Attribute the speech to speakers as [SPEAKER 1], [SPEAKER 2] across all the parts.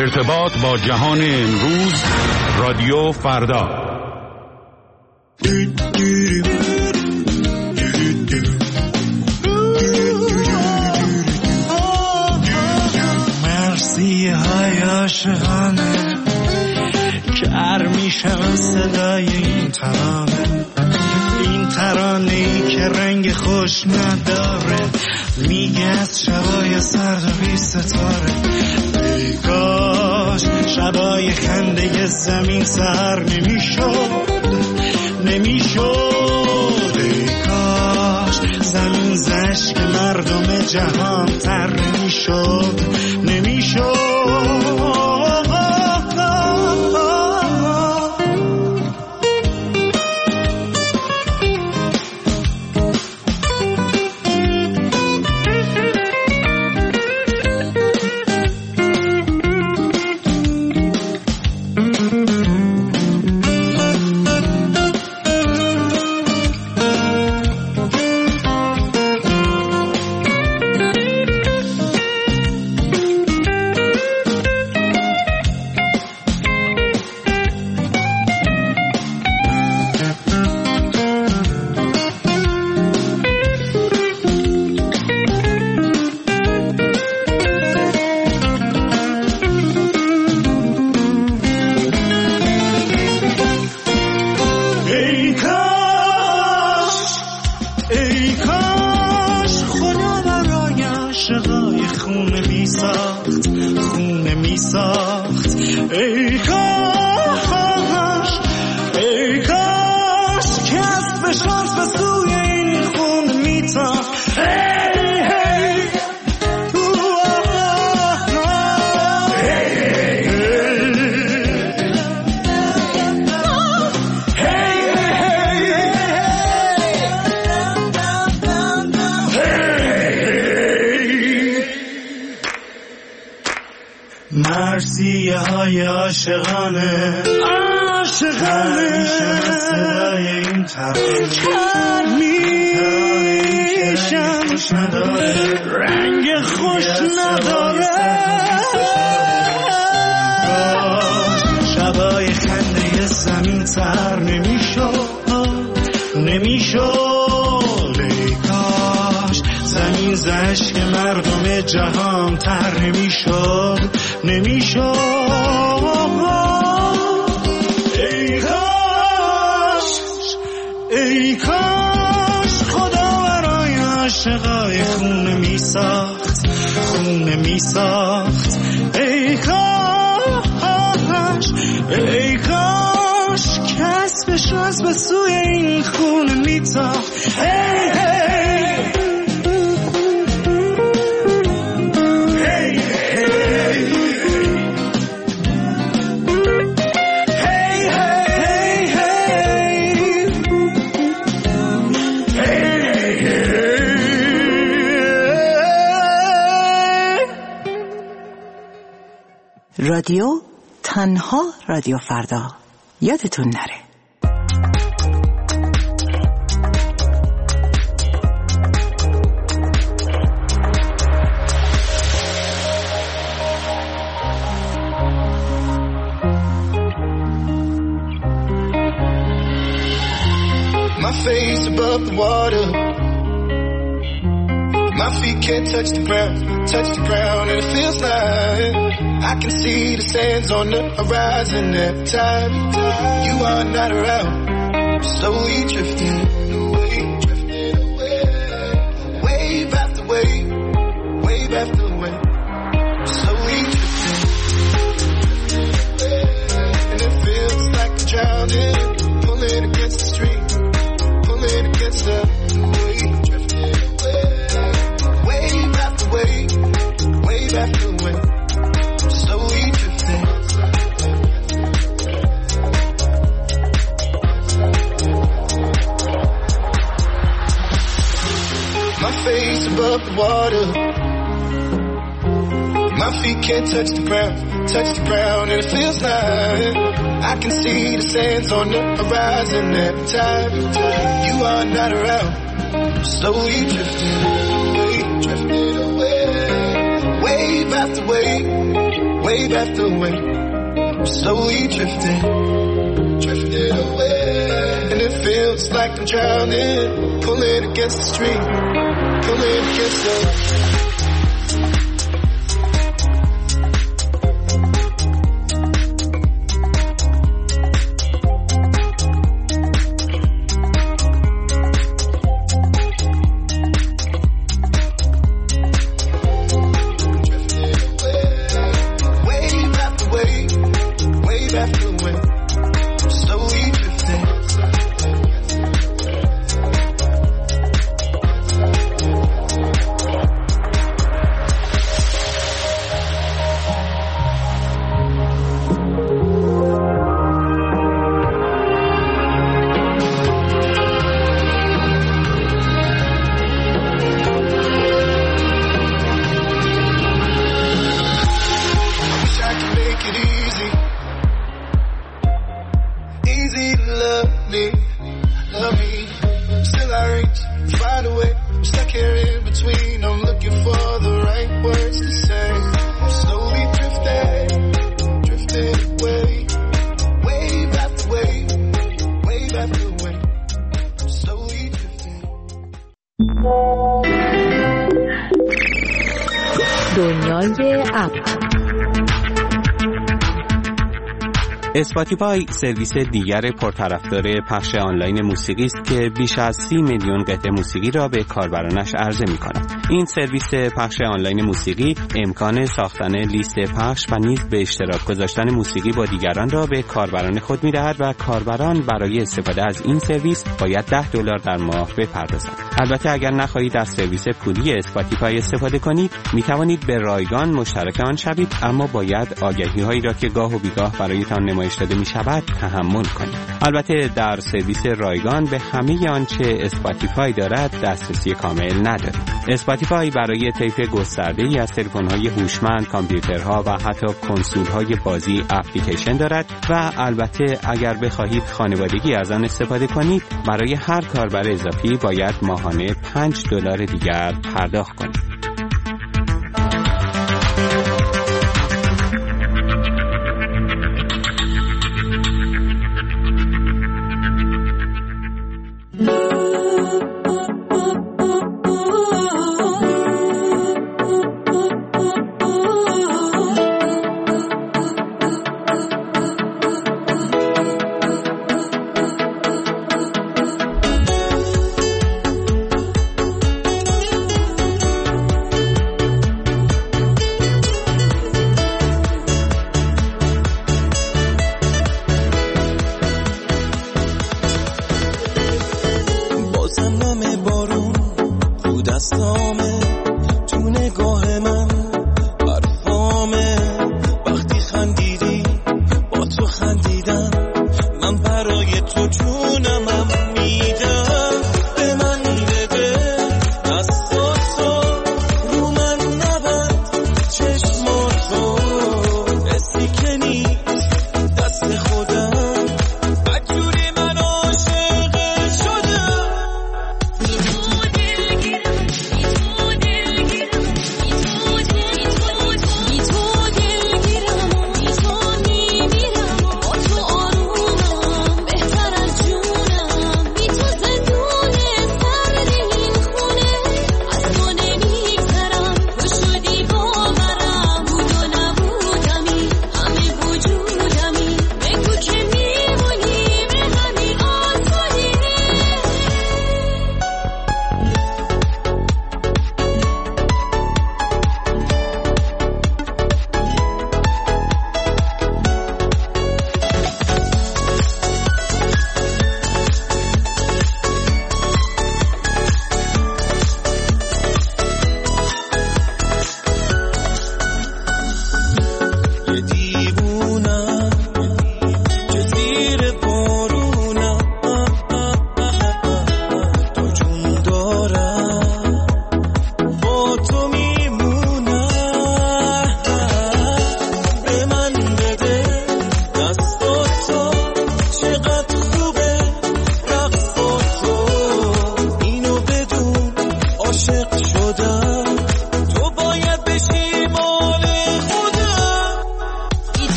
[SPEAKER 1] ارتباط با جهان امروز، رادیو فردا.
[SPEAKER 2] مرسی های عاشقانه کر میشم صدای این ترانه‌ای که رنگ خوش نداره، میگه از شبای سرد و بی ستاره. ای کاش شبای خنده زمین سر نمیشد. ای کاش زمین زشک مردم جهان تر نمیشد. مرسی های عاشقانه صدای این ترانه میشم رنگ خوش نداره. شبای خنده زمین سر نمیشد. ای کاش زمین زشک مردم جهان تر نمیشد. ای کاش خدا برای عاشقای خونه میساخت. ای کاش کسبش از به سوی این خونه میتاخت.
[SPEAKER 3] رادیو تنها رادیو فردا، یادتون نره.
[SPEAKER 4] My face above the water, my feet can't touch the ground, and it feels like I can see the sands on the horizon every time you are not around. Slowly drifting away, wave after wave, wave after wave. Slowly drifting, and it feels like I'm drowning, pulling against the stream, pulling against the wave, drifting away, wave after wave, wave after wave. Slowly drifting. My face above the water, my feet can't touch the ground, and it feels like I can see the sands on the horizon every time you are not around. Slowly drifting away, wave after wave, wave wave after wave, I'm slowly drifting away. And it feels like I'm drowning, pulling against the stream, pulling against the
[SPEAKER 5] دنیای اپ.
[SPEAKER 6] اسپاتیفای سرویس دیگر پرطرفدار پخش آنلاین موسیقی است که بیش از 30 میلیون قطعه موسیقی را به کاربرانش عرضه می‌کند. این سرویس پخش آنلاین موسیقی امکان ساختن لیست پخش و نیز به اشتراک گذاشتن موسیقی با دیگران را به کاربران خود می‌دهد و کاربران برای استفاده از این سرویس باید $10 در ماه بپردازند. البته اگر نخواهید از سرویس پولی اسپاتیفای استفاده کنید، می‌توانید به رایگان مشترک آن شوید، اما باید آگهی‌هایی را که گاه و بیگاه برایتان نمایش داده می‌شود تحمل کنید. البته در سرویس رایگان به همه آنچه اسپاتیفای دارد دسترسی کامل ندارید. اسپاتیفای برای طیف گسترده‌ای از تلفن‌های هوشمند، کامپیوترها و حتی کنسول‌های بازی اپلیکیشن دارد و البته اگر بخواهید خانوادگی از آن استفاده کنید، برای هر کاربر اضافی باید ماهانه $5 دیگر پرداخت کنید.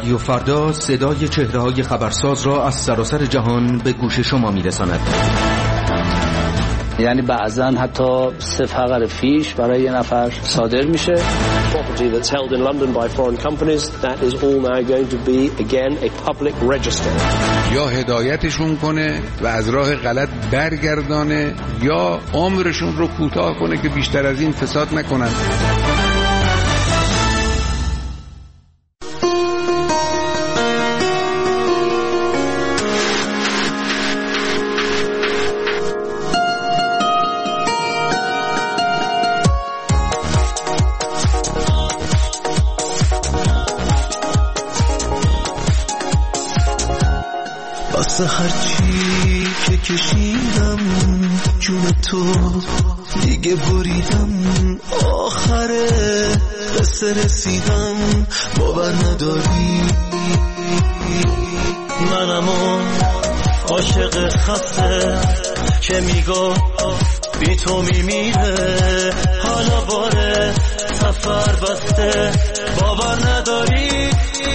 [SPEAKER 7] رادیو فردا صدای چهره‌های خبرساز را از سراسر جهان به گوش شما می‌رساند.
[SPEAKER 8] یعنی بعضاً حتی 3 فقره فیش برای یه نفر صادر میشه.
[SPEAKER 9] Property that's held in London by foreign companies, that is all now going to be again a public register.
[SPEAKER 10] یا هدایتشون کنه و از راه غلط برگردانه یا عمرشون رو کوتاه کنه که بیشتر از این فساد نکنن.
[SPEAKER 2] واسه هرچی که کشیدم جون تو دیگه بریدم، آخره قصه رسیدم باور نداری. منم اون عاشق خسته که میگو بی تو میمیره، حالا باره سفر بسته باور نداری.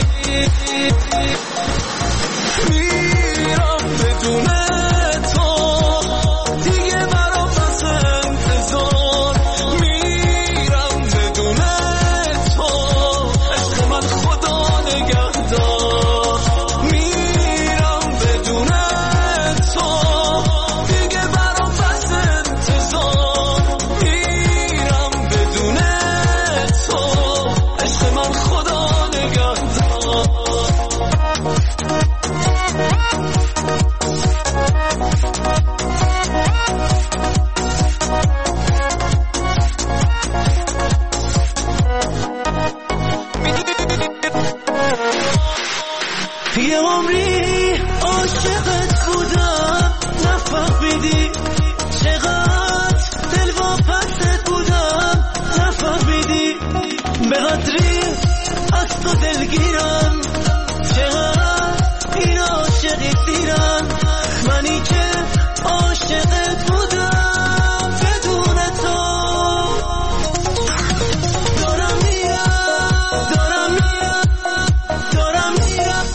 [SPEAKER 2] میرم بدون تو دیگه برام بس انتظار، میرم بدون تو عشق من خدا نگهدار. میرم بدون تو دیگه برام بس انتظار، میرم بدون تو عشق من خدا نگهدار. یه عمری عاشقت بودم نفهمیدی، چقدر دلواپست بودم نفهمیدی، به قدری از تو دلگیرم، چقدر این عاشقی سیرم، منی که عاشقت بودم بدون تو. دارم میرم دارم میرم دارم میرم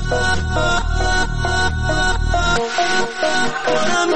[SPEAKER 2] دارم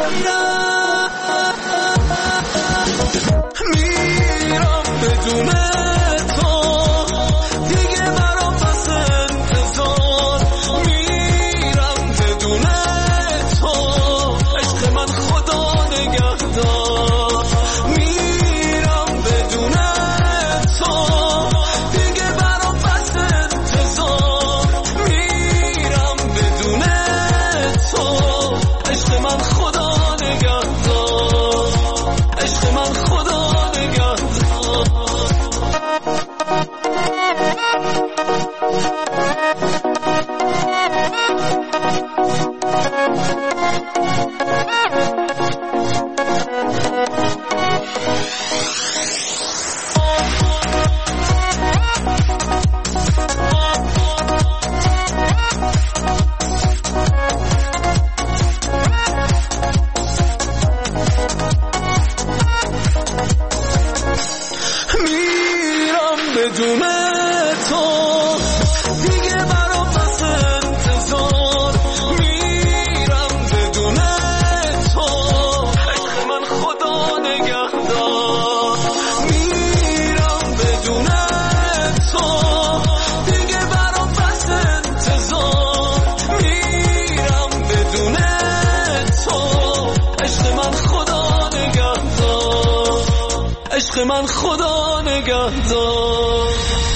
[SPEAKER 2] میرم بدون تو دیگه برام بس انتظار، میرم بدون تو عشق من خدا نگهدار. میرم بدون تو دیگه برام بس انتظار، میرم بدون تو عشق من خدا نگهدار، عشق من خدا نگهدار. میرم بدون تو دیگه برام بس انتظار، میرم بدون تو عشق من خدا نگهدار. میرم بدون تو دیگه برام بس انتظار، میرم بدون تو عشق من خدا نگهدار، عشق من خدا نگهدار.